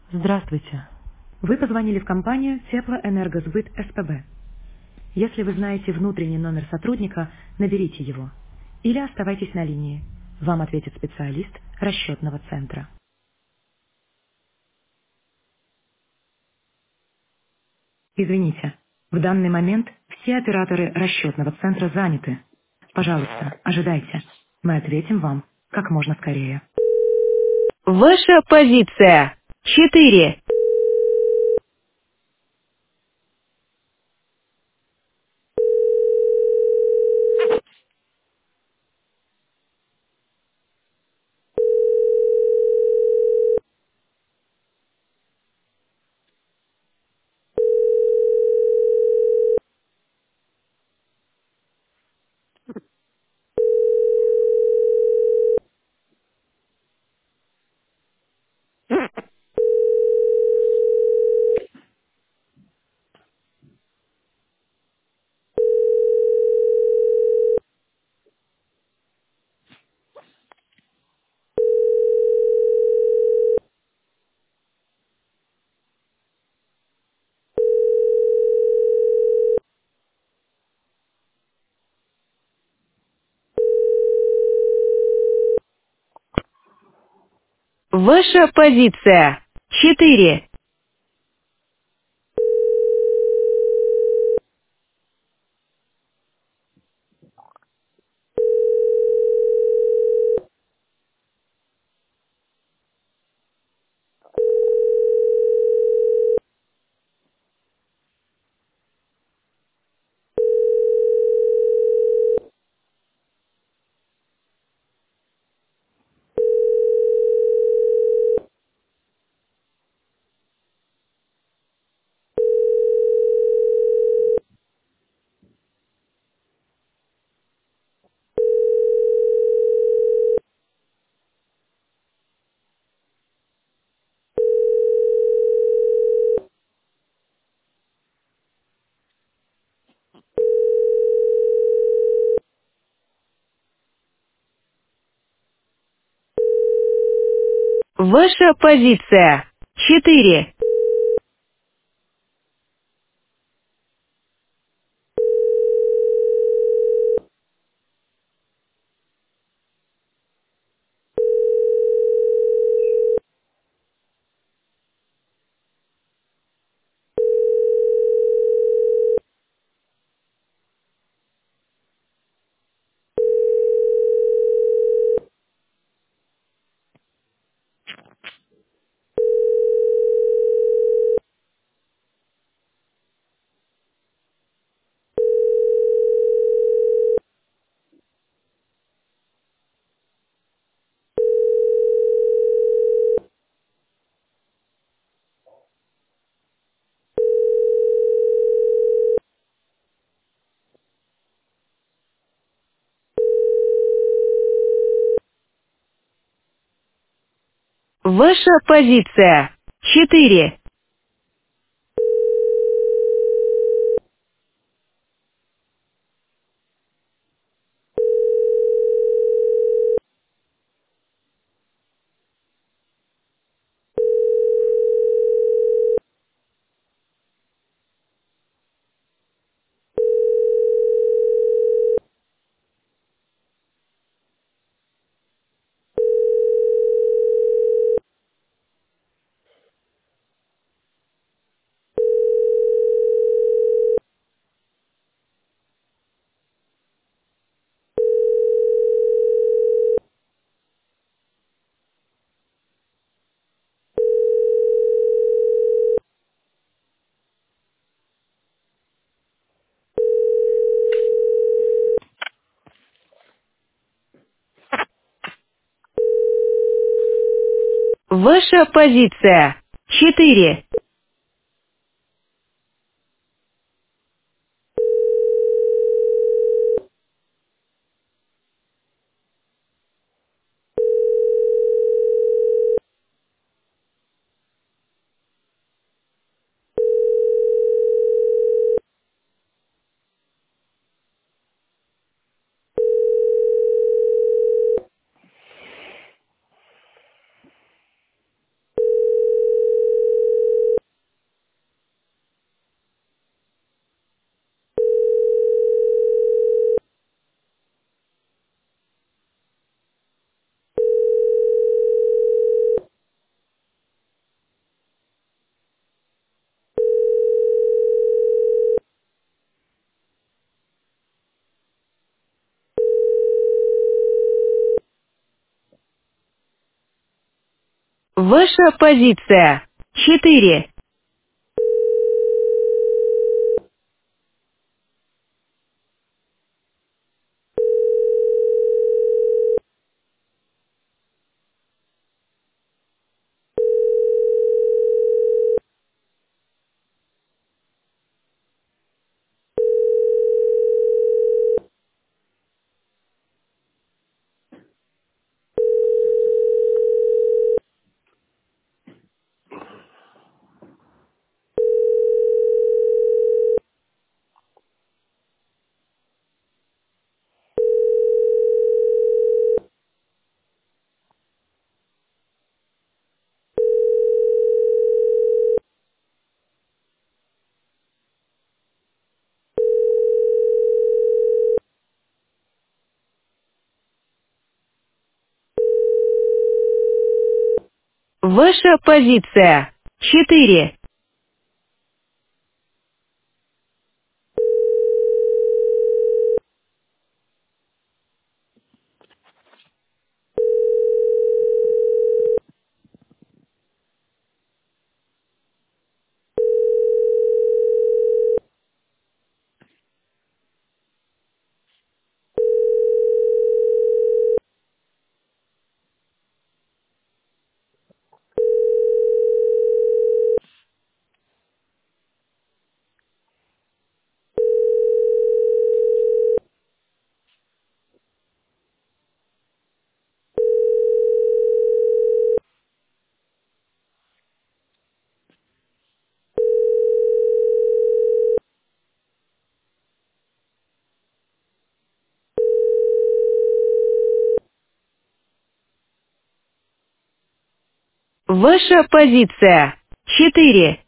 Здравствуйте. Вы позвонили в компанию Теплоэнергосбыт СПБ. Если вы знаете внутренний номер сотрудника, наберите его. Или оставайтесь на линии. Вам ответит специалист расчетного центра. Извините, в данный момент все операторы расчетного центра заняты. Пожалуйста, ожидайте. Мы ответим вам как можно скорее. Ваша позиция. 4. Ваша позиция. 4. Ваша позиция. 4. Ваша позиция. 4. Ваша позиция. 4. Ваша позиция. 4. Ваша позиция. 4. Ваша позиция. 4.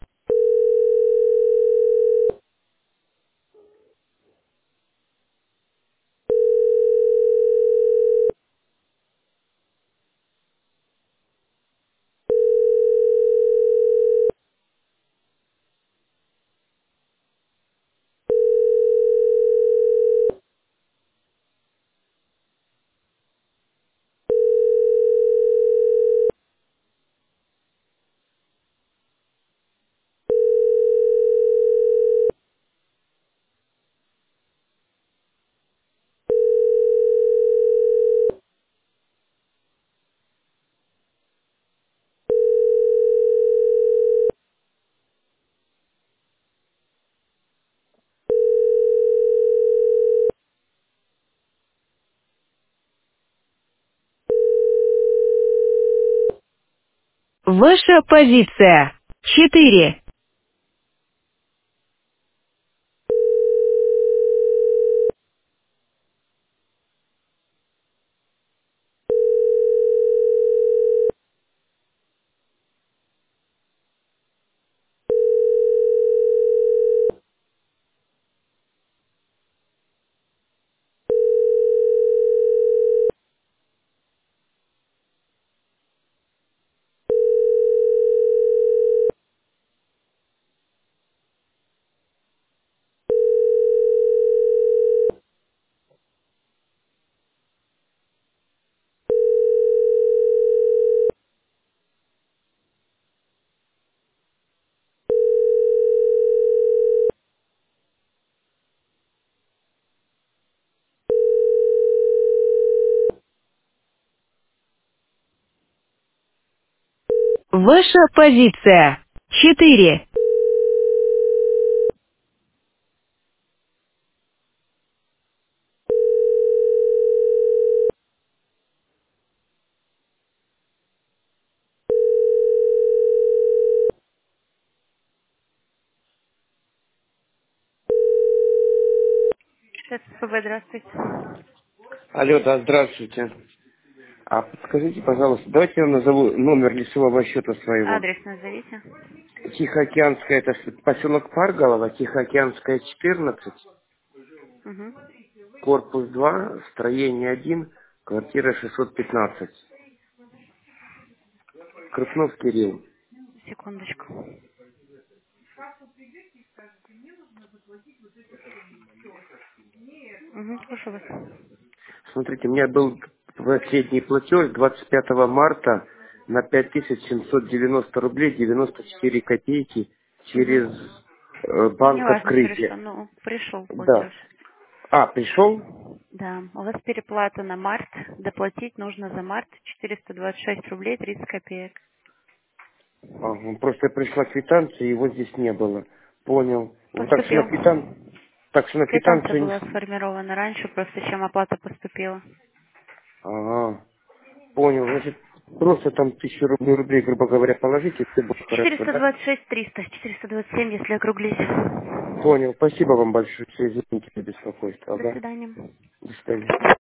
Ваша позиция. 4. Ваша позиция. 4. СПБ, здравствуйте. Алло, да, здравствуйте. А подскажите, пожалуйста, давайте я назову номер лицевого счета своего. Адрес назовите. Тихоокеанская, это поселок Парголова, Тихоокеанская, 14, Угу. корпус 2, строение 1, квартира 615. Крупнов Кирилл. Секундочку. Угу, слушаю вас. Смотрите, у меня был последний платеж 25 марта на 5790 рублей 94 копейки через Угу. банк Неважно, через что, открытия. ну, пришел Да. платеж. А, пришел? Да, у вас переплата на март. Доплатить нужно за март 426 рублей 30 копеек. Ага, просто пришла квитанция, его здесь не было. Понял. Ну, так что на Поступил. квитан... Так что на Квитанция квитанцию была не... сформирована раньше, просто чем оплата поступила. Ага, понял. Значит, просто там 1000 рублей, грубо говоря, положите, все будет хорошо, да? 426 300, 427, если округлить. Понял. Спасибо вам большое. Извините за беспокойство. До Ага. свидания. До свидания.